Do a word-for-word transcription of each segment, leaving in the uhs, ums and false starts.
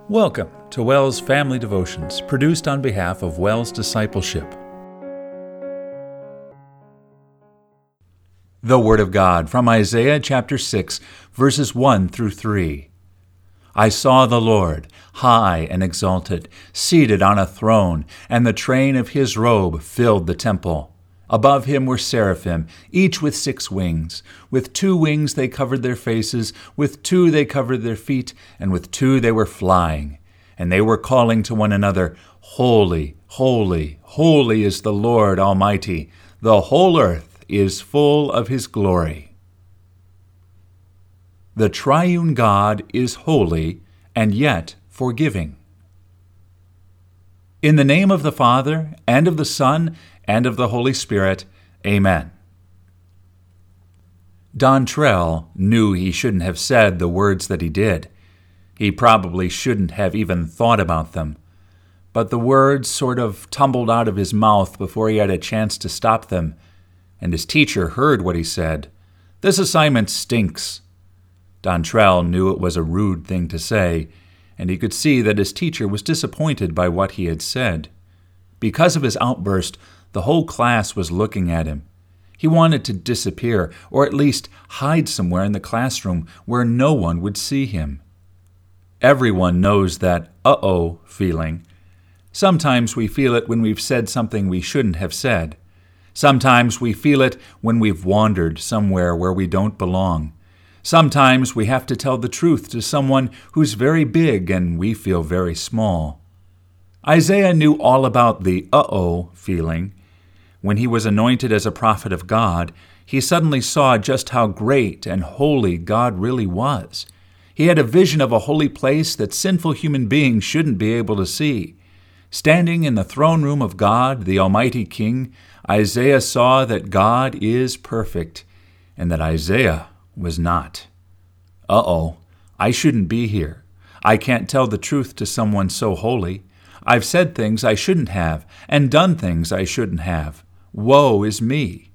Welcome to WELS Family Devotions, produced on behalf of WELS Discipleship. The Word of God from Isaiah chapter six, verses one through three. I saw the Lord, high and exalted, seated on a throne, and the train of his robe filled the temple. Above him were seraphim, each with six wings. With two wings they covered their faces, with two they covered their feet, and with two they were flying. And they were calling to one another, Holy, holy, holy is the Lord Almighty. The whole earth is full of his glory. The triune God is holy and yet forgiving. In the name of the Father, and of the Son, and of the Holy Spirit, Amen. Dontrell knew he shouldn't have said the words that he did. He probably shouldn't have even thought about them. But the words sort of tumbled out of his mouth before he had a chance to stop them, and his teacher heard what he said. This assignment stinks. Dontrell knew it was a rude thing to say, and he could see that his teacher was disappointed by what he had said. Because of his outburst, the whole class was looking at him. He wanted to disappear, or at least hide somewhere in the classroom where no one would see him. Everyone knows that uh-oh feeling. Sometimes we feel it when we've said something we shouldn't have said. Sometimes we feel it when we've wandered somewhere where we don't belong. Sometimes we have to tell the truth to someone who's very big and we feel very small. Isaiah knew all about the uh-oh feeling. When he was anointed as a prophet of God, he suddenly saw just how great and holy God really was. He had a vision of a holy place that sinful human beings shouldn't be able to see. Standing in the throne room of God, the Almighty King, Isaiah saw that God is perfect, and that Isaiah was not. Uh-oh, I shouldn't be here. I can't tell the truth to someone so holy. I've said things I shouldn't have, and done things I shouldn't have. Woe is me.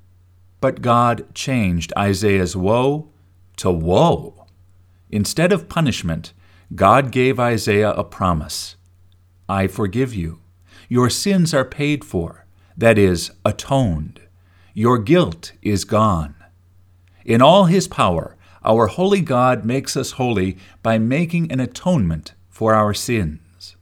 But God changed Isaiah's woe to woe. Instead of punishment, God gave Isaiah a promise. I forgive you. Your sins are paid for, that is, atoned. Your guilt is gone. In all his power, our holy God makes us holy by making an atonement for our sins.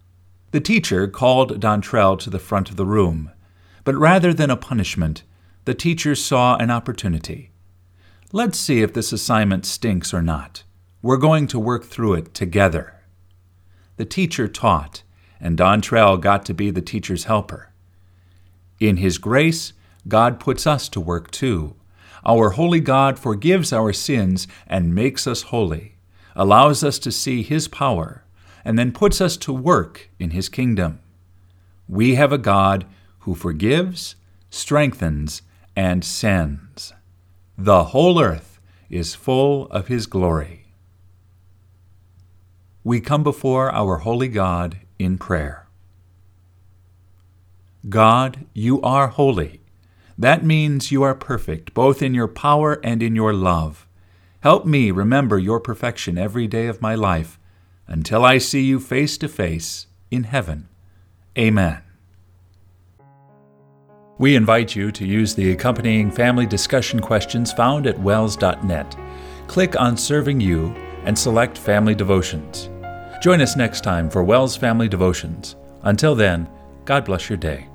The teacher called Dontrell to the front of the room, but rather than a punishment, the teacher saw an opportunity. Let's see if this assignment stinks or not. We're going to work through it together. The teacher taught, and Dontrell got to be the teacher's helper. In his grace, God puts us to work too. Our holy God forgives our sins and makes us holy, allows us to see his power, and then puts us to work in his kingdom. We have a God who forgives, strengthens, and sends. The whole earth is full of his glory. We come before our holy God in prayer. God, you are holy. That means you are perfect, both in your power and in your love. Help me remember your perfection every day of my life, until I see you face to face in heaven. Amen. We invite you to use the accompanying family discussion questions found at wels dot net. Click on Serving You and select Family Devotions. Join us next time for WELS Family Devotions. Until then, God bless your day.